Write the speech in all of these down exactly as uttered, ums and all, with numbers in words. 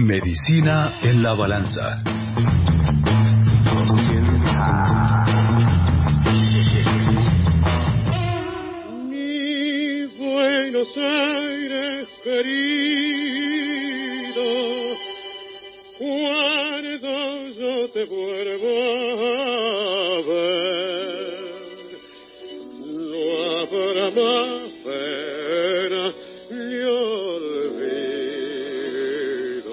Medicina en la balanza. Mi Buenos Aires querido, cuando yo te vuelvo a ver, no habrá más pena ni olvido.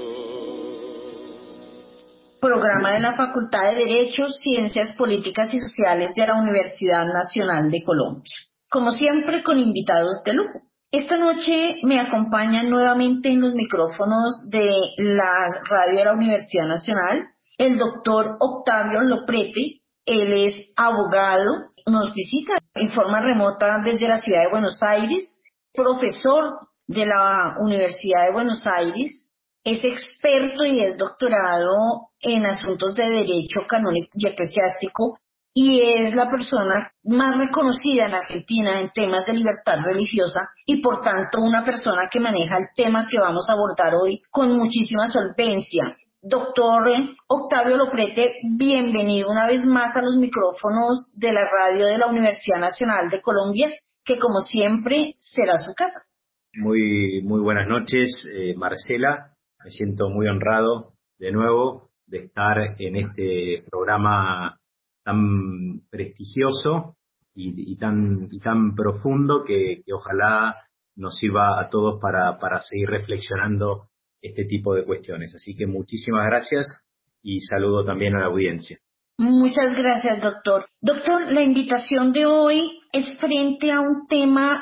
Programa de la Facultad de Derecho, Ciencias Políticas y Sociales de la Universidad Nacional de Colombia. Como siempre, con invitados de lujo. Esta noche me acompañan nuevamente en los micrófonos de la radio de la Universidad Nacional el doctor Octavio Loprete. Él es abogado, nos visita en forma remota desde la ciudad de Buenos Aires, profesor de la Universidad de Buenos Aires, es experto y es doctorado en asuntos de derecho canónico y eclesiástico y es la persona más reconocida en Argentina en temas de libertad religiosa y por tanto una persona que maneja el tema que vamos a abordar hoy con muchísima solvencia. Doctor Octavio Loprete, bienvenido una vez más a los micrófonos de la radio de la Universidad Nacional de Colombia, que como siempre será su casa. Muy, muy buenas noches, eh, Marcela. Me siento muy honrado de nuevo de estar en este programa tan prestigioso y, y tan y tan profundo que, que ojalá nos sirva a todos para, para seguir reflexionando este tipo de cuestiones. Así que muchísimas gracias y saludo también a la audiencia. Muchas gracias, doctor. Doctor, la invitación de hoy es frente a un tema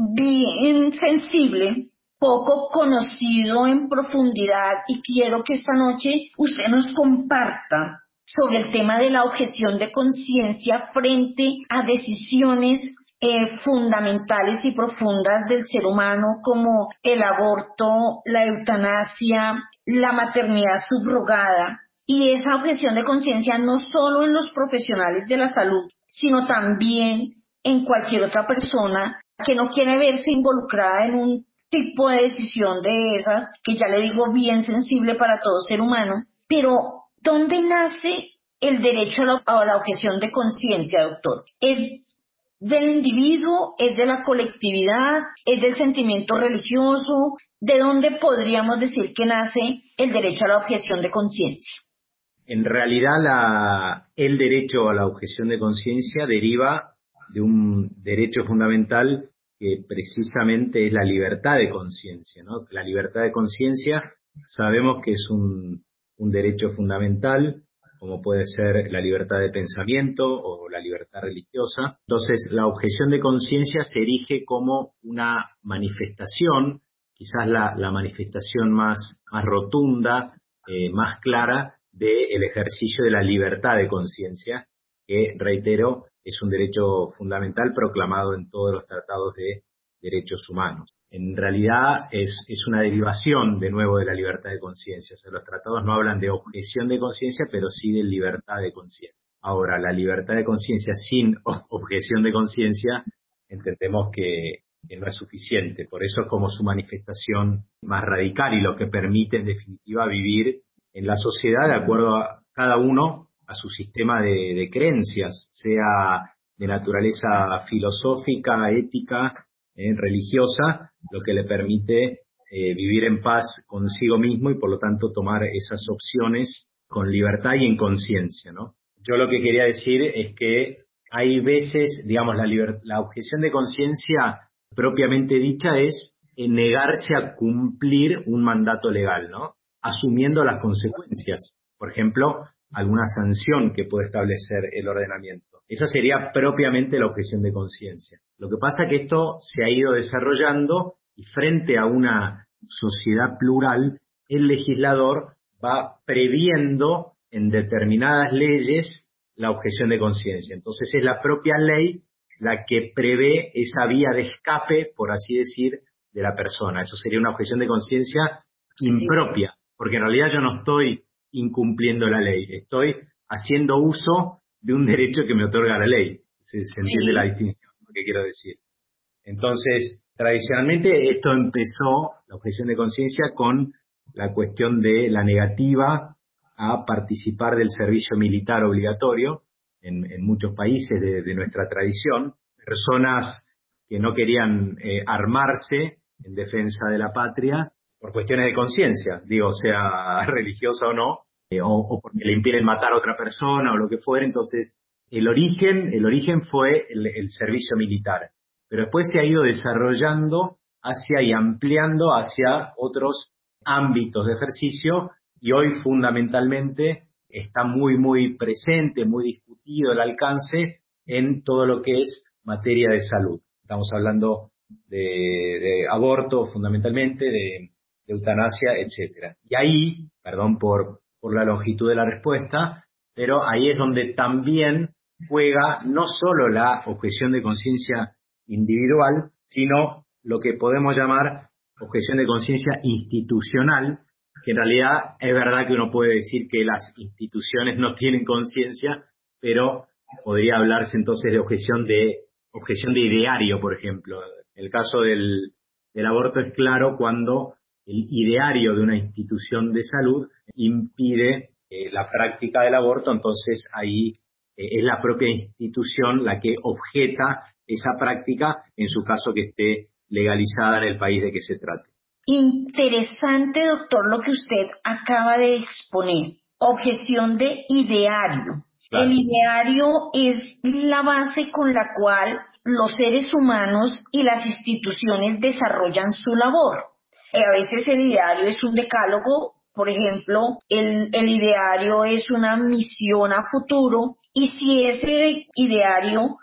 bien sensible, poco conocido en profundidad, y quiero que esta noche usted nos comparta sobre el tema de la objeción de conciencia frente a decisiones eh, fundamentales y profundas del ser humano como el aborto, la eutanasia, la maternidad subrogada. Y esa objeción de conciencia no solo en los profesionales de la salud, sino también en cualquier otra persona que no quiere verse involucrada en un tipo de decisión de esas, que ya le digo bien sensible para todo ser humano. Pero, ¿dónde nace el derecho a la, a la objeción de conciencia, doctor? ¿Es del individuo? ¿Es de la colectividad? ¿Es del sentimiento religioso? ¿De dónde podríamos decir que nace el derecho a la objeción de conciencia? En realidad, la, el derecho a la objeción de conciencia deriva de un derecho fundamental que precisamente es la libertad de conciencia, ¿no? La libertad de conciencia sabemos que es un, un derecho fundamental, como puede ser la libertad de pensamiento o la libertad religiosa. Entonces, la objeción de conciencia se erige como una manifestación, quizás la, la manifestación más, más rotunda, eh, más clara, del ejercicio de la libertad de conciencia, que, reitero, es un derecho fundamental proclamado en todos los tratados de derechos humanos. En realidad es, es una derivación, de nuevo, de la libertad de conciencia. O sea, los tratados no hablan de objeción de conciencia, pero sí de libertad de conciencia. Ahora, la libertad de conciencia sin objeción de conciencia, entendemos que, que no es suficiente. Por eso es como su manifestación más radical y lo que permite, en definitiva, vivir en la sociedad de acuerdo a cada uno a su sistema de, de creencias, sea de naturaleza filosófica, ética, eh, religiosa, lo que le permite eh, vivir en paz consigo mismo y por lo tanto tomar esas opciones con libertad y en conciencia, ¿no? Yo lo que quería decir es que hay veces, digamos, la, liber- la objeción de conciencia propiamente dicha es negarse a cumplir un mandato legal, ¿no? Asumiendo las consecuencias, por ejemplo, alguna sanción que puede establecer el ordenamiento. Esa sería propiamente la objeción de conciencia. Lo que pasa es que esto se ha ido desarrollando y frente a una sociedad plural, el legislador va previendo en determinadas leyes la objeción de conciencia. Entonces es la propia ley la que prevé esa vía de escape, por así decir, de la persona. Eso sería una objeción de conciencia impropia. Porque en realidad yo no estoy incumpliendo la ley, estoy haciendo uso de un derecho que me otorga la ley. ¿Se, se entiende sí. La distinción que quiero decir? Entonces, tradicionalmente esto empezó, la objeción de conciencia, con la cuestión de la negativa a participar del servicio militar obligatorio en, en muchos países de, de nuestra tradición, personas que no querían eh, armarse en defensa de la patria por cuestiones de conciencia, digo, sea religiosa o no, eh, o, o porque le impiden matar a otra persona o lo que fuera. Entonces, el origen, el origen fue el, el servicio militar, pero después se ha ido desarrollando hacia y ampliando hacia otros ámbitos de ejercicio, y hoy fundamentalmente está muy, muy presente, muy discutido el alcance en todo lo que es materia de salud. Estamos hablando de, de aborto fundamentalmente, de, de eutanasia, etcétera. Y ahí, perdón por, por la longitud de la respuesta, pero ahí es donde también juega no solo la objeción de conciencia individual, sino lo que podemos llamar objeción de conciencia institucional, que en realidad es verdad que uno puede decir que las instituciones no tienen conciencia, pero podría hablarse entonces de objeción de objeción de ideario, por ejemplo. El caso del, del aborto es claro cuando el ideario de una institución de salud impide eh, la práctica del aborto, entonces ahí eh, es la propia institución la que objeta esa práctica, en su caso que esté legalizada en el país de que se trate. Interesante, doctor, lo que usted acaba de exponer. Objeción de ideario. Claro. El ideario es la base con la cual los seres humanos y las instituciones desarrollan su labor. Eh, a veces el ideario es un decálogo, por ejemplo, el, el ideario es una misión a futuro, y si ese ideario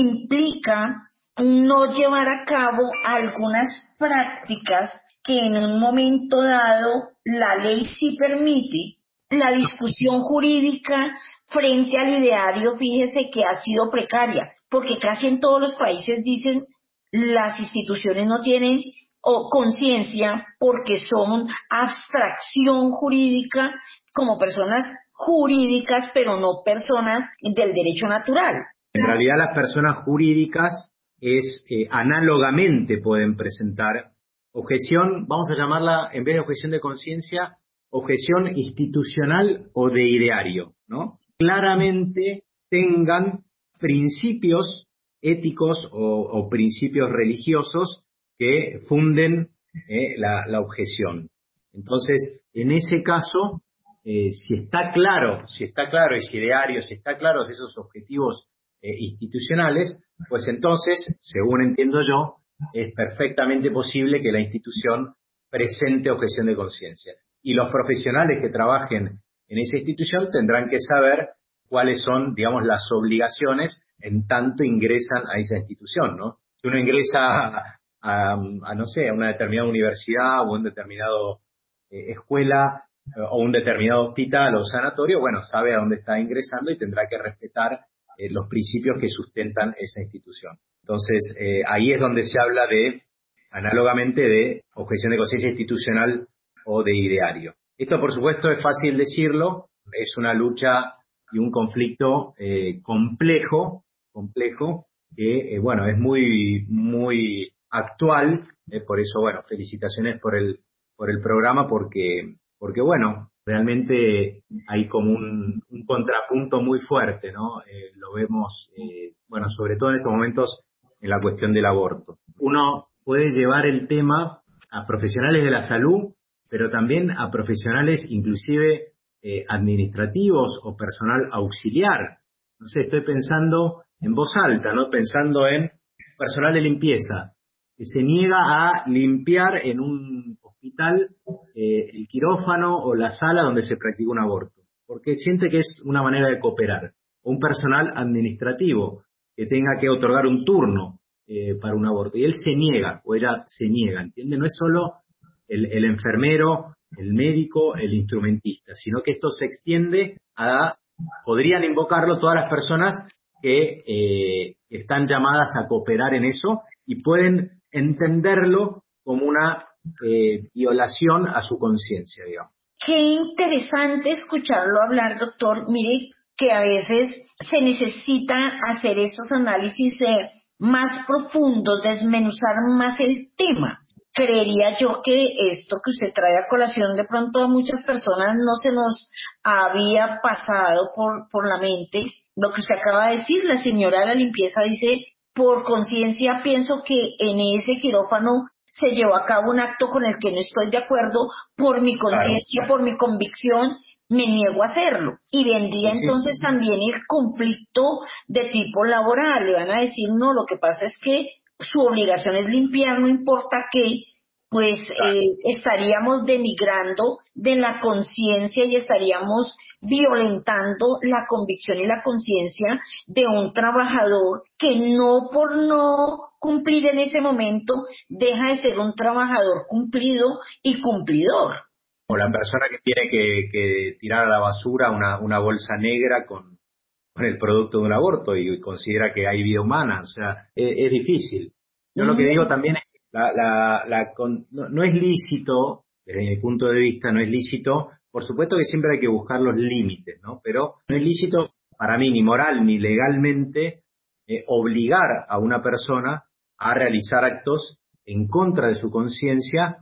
implica no llevar a cabo algunas prácticas que en un momento dado la ley sí permite, la discusión jurídica frente al ideario, fíjese que ha sido precaria, porque casi en todos los países dicen las instituciones no tienen o conciencia porque son abstracción jurídica como personas jurídicas, pero no personas del derecho natural. En realidad las personas jurídicas es eh, análogamente pueden presentar objeción, vamos a llamarla, en vez de objeción de conciencia, objeción institucional o de ideario, ¿no? Claramente tengan principios éticos o, o principios religiosos que funden eh, la, la objeción. Entonces, en ese caso, eh, si está claro, si está claro ese ideario, si está claro esos objetivos eh, institucionales, pues entonces, según entiendo yo, es perfectamente posible que la institución presente objeción de conciencia. Y los profesionales que trabajen en esa institución tendrán que saber cuáles son, digamos, las obligaciones en tanto ingresan a esa institución, ¿no? Si uno ingresa a, a, a no sé, a una determinada universidad o una determinada eh, escuela eh, o un determinado hospital o sanatorio, bueno, sabe a dónde está ingresando y tendrá que respetar eh, los principios que sustentan esa institución. Entonces, eh, ahí es donde se habla de, análogamente, de objeción de conciencia institucional o de ideario. Esto, por supuesto, es fácil decirlo, es una lucha y un conflicto eh, complejo, complejo, que, eh, bueno, es muy, muy actual, eh, por eso, bueno, felicitaciones por el, por el programa, porque, porque, bueno, realmente hay como un, un contrapunto muy fuerte, ¿no? Eh, lo vemos, eh, bueno, sobre todo en estos momentos, en la cuestión del aborto. Uno puede llevar el tema a profesionales de la salud, pero también a profesionales inclusive eh, administrativos o personal auxiliar. No sé, estoy pensando en voz alta, ¿no? Pensando en personal de limpieza, que se niega a limpiar en un hospital eh, el quirófano o la sala donde se practica un aborto, porque siente que es una manera de cooperar. O un personal administrativo que tenga que otorgar un turno eh, para un aborto, y él se niega, o ella se niega, ¿entiende? No es solo el, el enfermero, el médico, el instrumentista, sino que esto se extiende a, podrían invocarlo todas las personas que eh, están llamadas a cooperar en eso y pueden entenderlo como una eh, violación a su conciencia, digamos. Qué interesante escucharlo hablar, doctor. Mire que a veces se necesita hacer esos análisis eh, más profundos, desmenuzar más el tema. creería yo que esto que usted trae a colación de pronto a muchas personas no se nos había pasado por, por la mente. Lo que usted acaba de decir, la señora de la limpieza dice, por conciencia pienso que en ese quirófano se llevó a cabo un acto con el que no estoy de acuerdo, por mi conciencia, por mi convicción, me niego a hacerlo. Y vendría Sí, entonces sí. también el conflicto de tipo laboral. Le van a decir, no, lo que pasa es que su obligación es limpiar, no importa qué, pues Claro. eh, estaríamos denigrando de la conciencia y estaríamos violentando la convicción y la conciencia de un trabajador que no por no cumplir en ese momento deja de ser un trabajador cumplido y cumplidor. O la persona que tiene que, que tirar a la basura una, una bolsa negra con, con el producto de un aborto y considera que hay vida humana. O sea, es, es difícil. Yo lo que digo también es que la, la, la con- no, no es lícito, desde mi punto de vista, no es lícito. Por supuesto que siempre hay que buscar los límites, ¿no? Pero no es lícito para mí ni moral ni legalmente eh, obligar a una persona a realizar actos en contra de su conciencia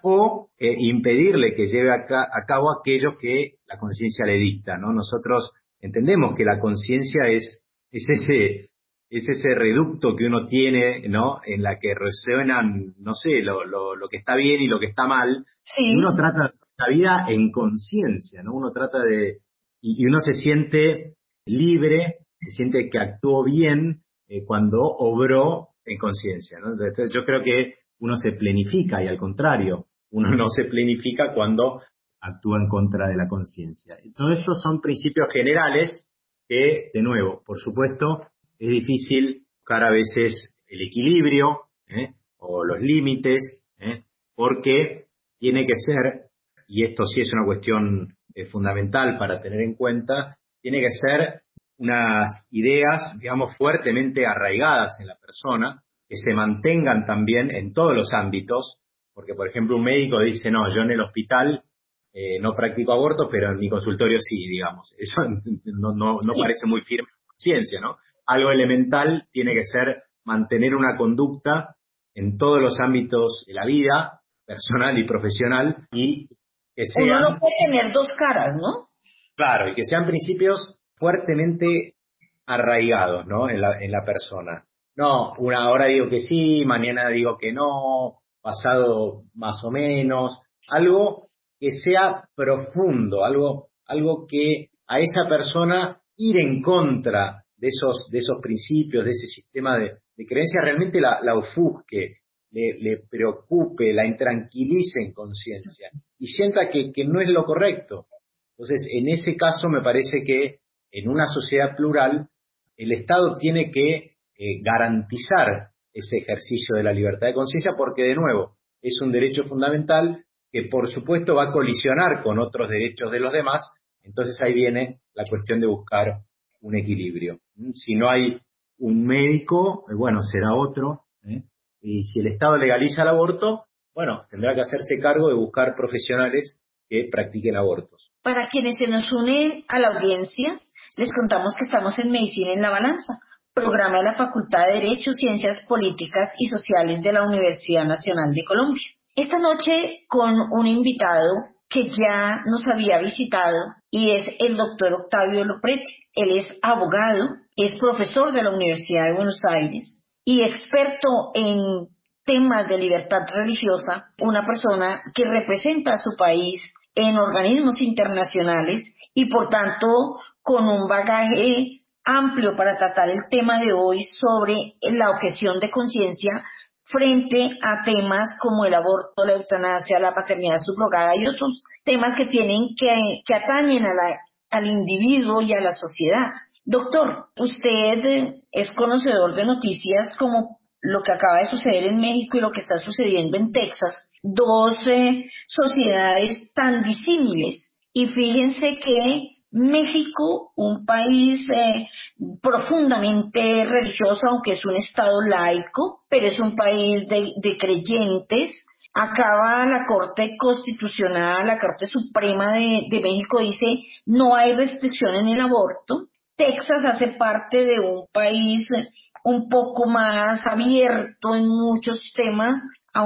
o eh, impedirle que lleve a, ca- a cabo aquello que la conciencia le dicta, ¿no? Nosotros entendemos que la conciencia es, es ese, es ese reducto que uno tiene, ¿no? En la que resuenan, no sé, lo, lo, lo que está bien y lo que está mal, y Sí, uno trata la vida en conciencia, ¿no? Uno trata de, y, y uno se siente libre, se siente que actuó bien eh, cuando obró en conciencia, ¿no? Entonces yo creo que uno se plenifica y al contrario, uno no se plenifica cuando actúa en contra de la conciencia. Todos esos son principios generales que, de nuevo, por supuesto, es difícil buscar a veces el equilibrio ¿eh? o los límites, ¿eh? porque tiene que ser, y esto sí es una cuestión eh, fundamental para tener en cuenta, tiene que ser unas ideas, digamos, fuertemente arraigadas en la persona, que se mantengan también en todos los ámbitos, porque, por ejemplo, un médico dice, no, yo en el hospital eh, no practico aborto, pero en mi consultorio sí, digamos. Eso no, no, no sí. parece muy firme en ciencia, ¿no? Algo elemental tiene que ser mantener una conducta en todos los ámbitos de la vida, personal y profesional, y que Uno no sean, puede tener dos caras, ¿no? claro, y que sean principios fuertemente arraigados, ¿no? En la, en la persona. No, una hora digo que sí, mañana digo que no, pasado más o menos, algo que sea profundo, algo, algo que a esa persona ir en contra de esos, de esos principios, de ese sistema de, de creencias, realmente la, la ofusque, le, le preocupe, la intranquilice en conciencia y sienta que, que no es lo correcto. Entonces, en ese caso me parece que en una sociedad plural el Estado tiene que eh, garantizar ese ejercicio de la libertad de conciencia porque, de nuevo, es un derecho fundamental que, por supuesto, va a colisionar con otros derechos de los demás. Entonces ahí viene la cuestión de buscar un equilibrio. ¿Mm? Si no hay un médico, eh, bueno, será otro. ¿eh? Y si el Estado legaliza el aborto, bueno, tendrá que hacerse cargo de buscar profesionales que practiquen abortos. Para quienes se nos unen a la audiencia, les contamos que estamos en Medicina en la Balanza, programa de la Facultad de Derecho, Ciencias Políticas y Sociales de la Universidad Nacional de Colombia. Esta noche con un invitado que ya nos había visitado y es el doctor Octavio Loprete. Él es abogado, es profesor de la Universidad de Buenos Aires y experto en temas de libertad religiosa, una persona que representa a su país en organismos internacionales y por tanto con un bagaje amplio para tratar el tema de hoy sobre la objeción de conciencia frente a temas como el aborto, la eutanasia, la paternidad subrogada y otros temas que tienen que, que atañen a la, al individuo y a la sociedad. Doctor, usted es conocedor de noticias como lo que acaba de suceder en México y lo que está sucediendo en Texas, dos eh, sociedades tan disímiles. Y fíjense que México, un país eh, profundamente religioso, aunque es un estado laico, pero es un país de, de creyentes, acaba la Corte Constitucional, la Corte Suprema de, de México dice no hay restricción en el aborto. Texas hace parte de un país un poco más abierto en muchos temas, aunque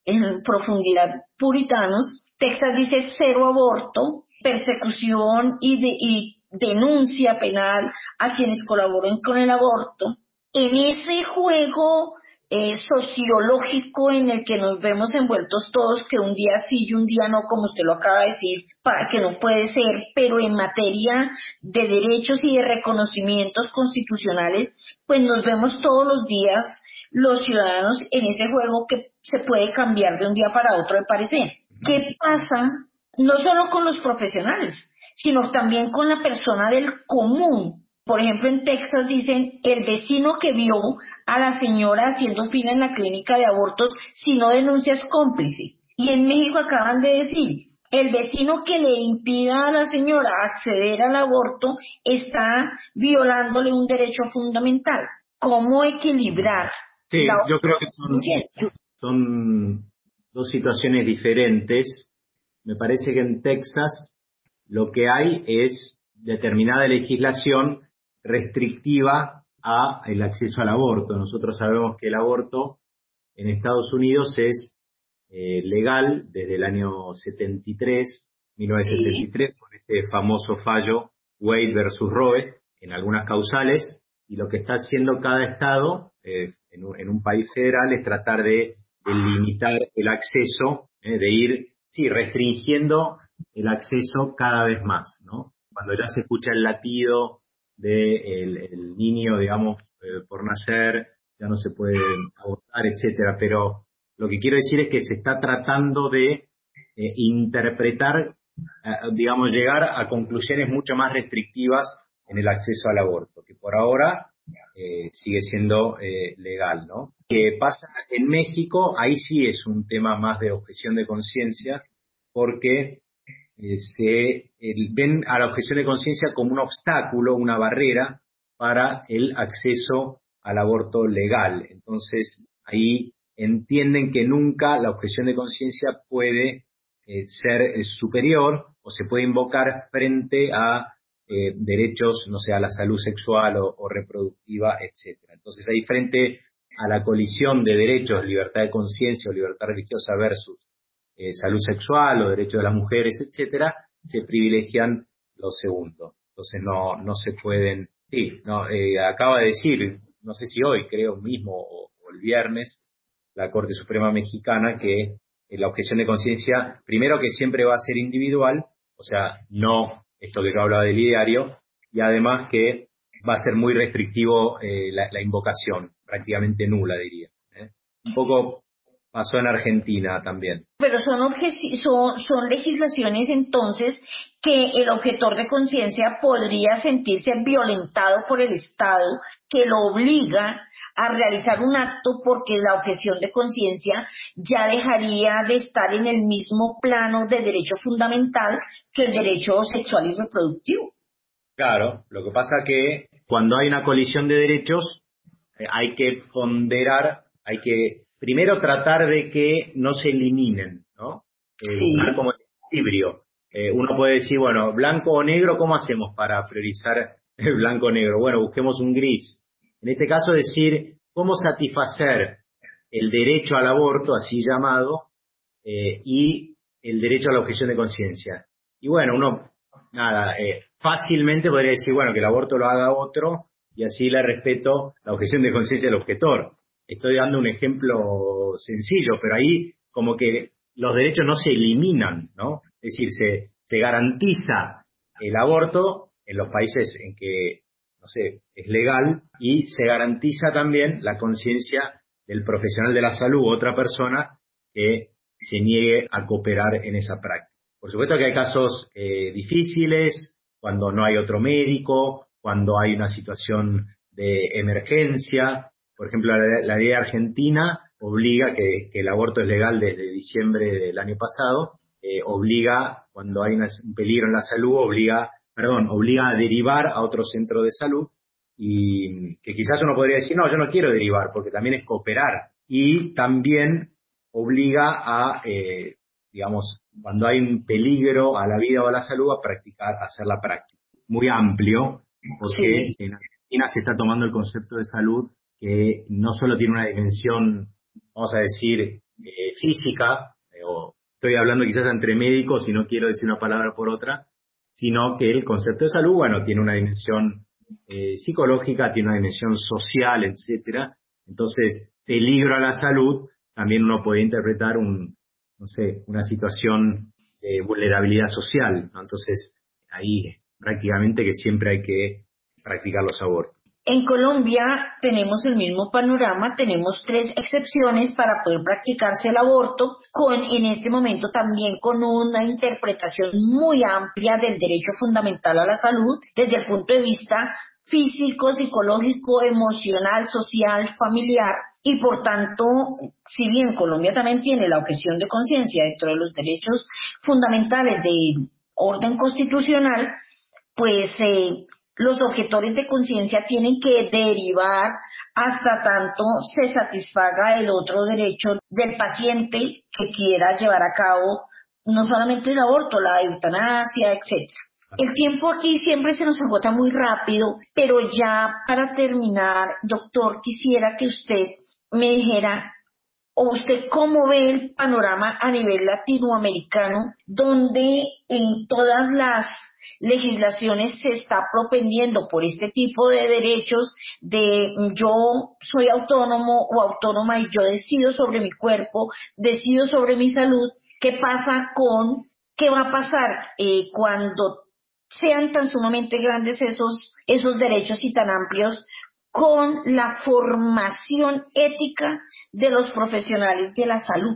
en profundidad puritanos. Texas dice cero aborto, persecución y, de, y denuncia penal a quienes colaboren con el aborto. En ese juego eh, sociológico en el que nos vemos envueltos todos, que un día sí y un día no, como usted lo acaba de decir, para que no puede ser, pero en materia de derechos y de reconocimientos constitucionales, pues nos vemos todos los días los ciudadanos en ese juego que se puede cambiar de un día para otro de parecer. ¿Qué pasa no solo con los profesionales, sino también con la persona del común? Por ejemplo, en Texas dicen, el vecino que vio a la señora haciendo fila en la clínica de abortos, si no denuncia es cómplice. Y en México acaban de decir, el vecino que le impida a la señora acceder al aborto está violándole un derecho fundamental. ¿Cómo equilibrar? Sí, la yo creo que son, son dos situaciones diferentes. Me parece que en Texas lo que hay es determinada legislación restrictiva a el acceso al aborto. Nosotros sabemos que el aborto en Estados Unidos es eh, legal desde el año setenta y tres, mil novecientos setenta y tres, sí, por este famoso fallo Wade versus Roe en algunas causales, y lo que está haciendo cada estado eh, en, un, en un país federal es tratar de, de limitar el acceso, eh, de ir, sí, restringiendo el acceso cada vez más, ¿no? Cuando ya se escucha el latido del de el niño, digamos, eh, por nacer, ya no se puede abortar, etcétera. Pero lo que quiero decir es que se está tratando de eh, interpretar, eh, digamos, llegar a conclusiones mucho más restrictivas en el acceso al aborto, que por ahora eh, sigue siendo eh, legal, ¿no? ¿Qué pasa en México? Ahí sí es un tema más de objeción de conciencia, porque Eh, se el, ven a la objeción de conciencia como un obstáculo, una barrera para el acceso al aborto legal. Entonces, ahí entienden que nunca la objeción de conciencia puede eh, ser eh, superior o se puede invocar frente a eh, derechos, no sé, a la salud sexual o, o reproductiva, etcétera. Entonces, ahí frente a la colisión de derechos, libertad de conciencia o libertad religiosa versus Eh, salud sexual o derechos de las mujeres, etcétera, se privilegian los segundos. Entonces no no se pueden, sí, no eh, acaba de decir, no sé si hoy, creo mismo, o, o el viernes, la Corte Suprema Mexicana, que eh, la objeción de conciencia, primero que siempre va a ser individual, o sea, no esto que yo hablaba del ideario, y además que va a ser muy restrictivo eh, la, la invocación, prácticamente nula, diría. ¿eh? Un poco pasó en Argentina también. Pero son, son, son legislaciones entonces que el objetor de conciencia podría sentirse violentado por el Estado, que lo obliga a realizar un acto porque la objeción de conciencia ya dejaría de estar en el mismo plano de derecho fundamental que el derecho sexual y reproductivo. Claro, lo que pasa que cuando hay una colisión de derechos eh, hay que ponderar, hay que primero tratar de que no se eliminen, ¿no? Eh, Sí. Buscar como el equilibrio. Eh, uno puede decir, bueno, blanco o negro, ¿cómo hacemos para priorizar el blanco o negro? Bueno, busquemos un gris. En este caso, decir, ¿cómo satisfacer el derecho al aborto, así llamado, eh, y el derecho a la objeción de conciencia? Y bueno, uno, nada, eh, fácilmente podría decir, bueno, que el aborto lo haga otro, y así le respeto la objeción de conciencia del objetor. Estoy dando un ejemplo sencillo, pero ahí como que los derechos no se eliminan, ¿no? Es decir, se, se garantiza el aborto en los países en que, no sé, es legal, y se garantiza también la conciencia del profesional de la salud u otra persona que se niegue a cooperar en esa práctica. Por supuesto que hay casos eh, difíciles, cuando no hay otro médico, cuando hay una situación de emergencia. Por ejemplo, la, la ley argentina obliga, que, que el aborto es legal desde diciembre del año pasado, eh, obliga, cuando hay una, un peligro en la salud, obliga, perdón, obliga a derivar a otro centro de salud, y que quizás uno podría decir, no, yo no quiero derivar, porque también es cooperar. Y también obliga a, eh, digamos, cuando hay un peligro a la vida o a la salud, a practicar, a hacer la práctica. Muy amplio, porque sí. En Argentina se está tomando el concepto de salud que no solo tiene una dimensión, vamos a decir, eh, física, eh, o estoy hablando quizás entre médicos y no quiero decir una palabra por otra, sino que el concepto de salud, bueno, tiene una dimensión eh, psicológica, tiene una dimensión social, etcétera. Entonces, peligro a la salud, también uno puede interpretar un, no sé, una situación de vulnerabilidad social, ¿no? Entonces, ahí prácticamente que siempre hay que practicar los abortos. En Colombia tenemos el mismo panorama, tenemos tres excepciones para poder practicarse el aborto, con en este momento también con una interpretación muy amplia del derecho fundamental a la salud desde el punto de vista físico, psicológico, emocional, social, familiar, y por tanto, si bien Colombia también tiene la objeción de conciencia dentro de los derechos fundamentales de orden constitucional, pues eh, los objetores de conciencia tienen que derivar hasta tanto se satisfaga el otro derecho del paciente que quiera llevar a cabo no solamente el aborto, la eutanasia, etcétera. El tiempo aquí siempre se nos agota muy rápido, pero ya para terminar, doctor, quisiera que usted me dijera, o usted cómo ve el panorama a nivel latinoamericano, donde en todas las legislaciones se está propendiendo por este tipo de derechos de yo soy autónomo o autónoma y yo decido sobre mi cuerpo, decido sobre mi salud. ¿Qué pasa con, qué va a pasar eh, cuando sean tan sumamente grandes esos, esos derechos y tan amplios con la formación ética de los profesionales de la salud?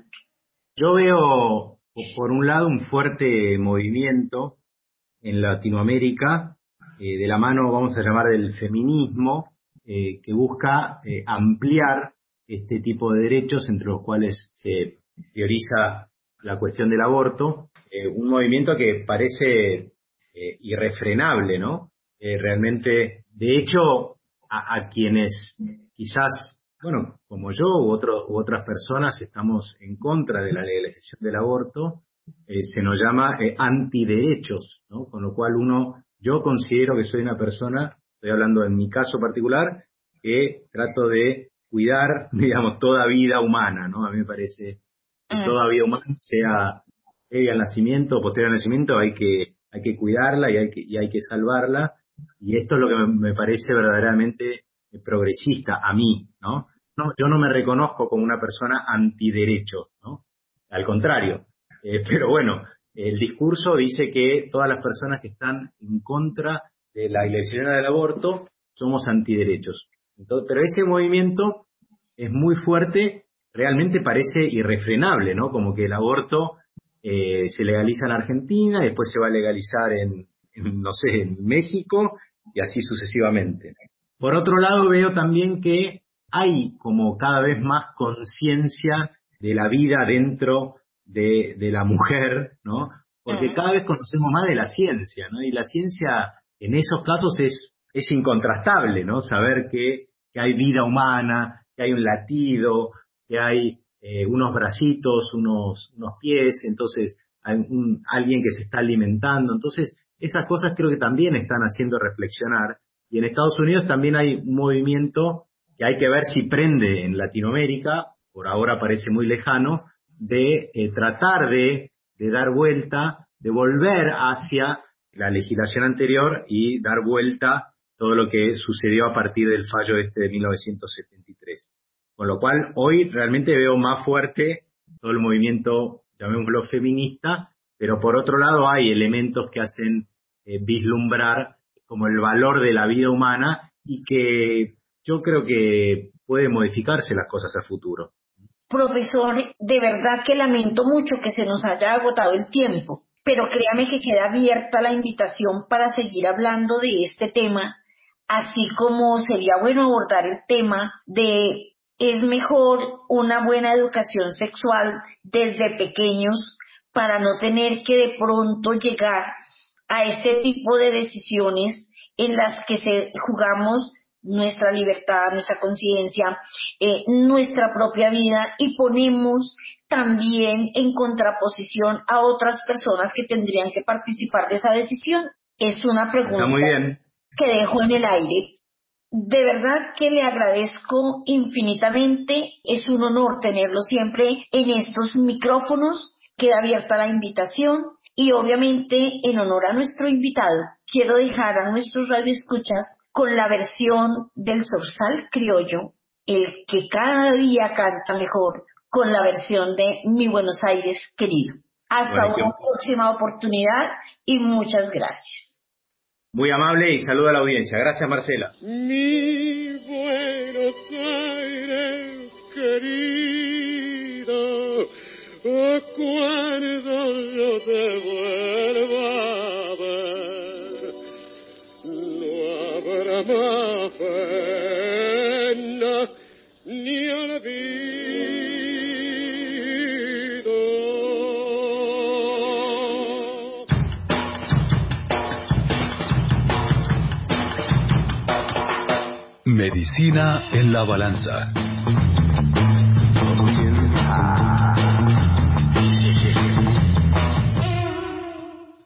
Yo veo, por un lado, un fuerte movimiento en Latinoamérica, eh, de la mano, vamos a llamar, del feminismo, eh, que busca eh, ampliar este tipo de derechos, entre los cuales se prioriza la cuestión del aborto, eh, un movimiento que parece eh, irrefrenable, ¿no? Eh, realmente, de hecho, a, a quienes quizás, bueno, como yo u, otro, u otras personas estamos en contra de la legalización del aborto, eh, se nos llama eh, antiderechos, ¿no? Con lo cual uno, yo considero que soy una persona, estoy hablando en mi caso particular, que trato de cuidar, digamos, toda vida humana, ¿no? A mí me parece que toda vida humana, sea previa al nacimiento o posterior al nacimiento, hay que, hay que cuidarla y hay que, y hay que salvarla. Y esto es lo que me, me parece verdaderamente progresista a mí, ¿no? No, yo no me reconozco como una persona antiderecho, ¿no? Al contrario. Eh, pero bueno, el discurso dice que todas las personas que están en contra de la legalización del aborto somos antiderechos. Entonces, pero ese movimiento es muy fuerte, realmente parece irrefrenable, ¿no? Como que el aborto eh, se legaliza en Argentina, después se va a legalizar en, en, no sé, en México, y así sucesivamente. Por otro lado, veo también que hay como cada vez más conciencia de la vida dentro de, de la mujer, ¿no? Porque cada vez conocemos más de la ciencia, ¿no? Y la ciencia en esos casos es, es incontrastable, ¿no? Saber que, que hay vida humana, que hay un latido, que hay eh, unos bracitos, unos, unos pies, entonces hay un, alguien que se está alimentando. Entonces, esas cosas creo que también están haciendo reflexionar. Y en Estados Unidos también hay un movimiento que hay que ver si prende en Latinoamérica, por ahora parece muy lejano, de eh, tratar de, de dar vuelta, de volver hacia la legislación anterior y dar vuelta todo lo que sucedió a partir del fallo este de mil novecientos setenta y tres. Con lo cual, hoy realmente veo más fuerte todo el movimiento, llamémoslo feminista, pero por otro lado hay elementos que hacen eh, vislumbrar como el valor de la vida humana y que yo creo que puede modificarse las cosas a futuro. Profesor, de verdad que lamento mucho que se nos haya agotado el tiempo, pero créame que queda abierta la invitación para seguir hablando de este tema, así como sería bueno abordar el tema de es mejor una buena educación sexual desde pequeños para no tener que de pronto llegar a este tipo de decisiones en las que se jugamos nuestra libertad, nuestra conciencia, eh, nuestra propia vida y ponemos también en contraposición a otras personas que tendrían que participar de esa decisión. Es una pregunta Está muy bien. que dejo en el aire. De verdad que le agradezco infinitamente. Es un honor tenerlo siempre en estos micrófonos. Queda abierta la invitación y obviamente en honor a nuestro invitado quiero dejar a nuestros radioescuchas con la versión del Zorzal criollo, el que cada día canta mejor, con la versión de Mi Buenos Aires querido. Hasta bueno, una que... próxima oportunidad y muchas gracias. Muy amable y saludo a la audiencia. Gracias, Marcela. Mi Buenos Aires querido, cuando yo te vuelva a ver, no habrá más pena ni olvido. Medicina en la balanza.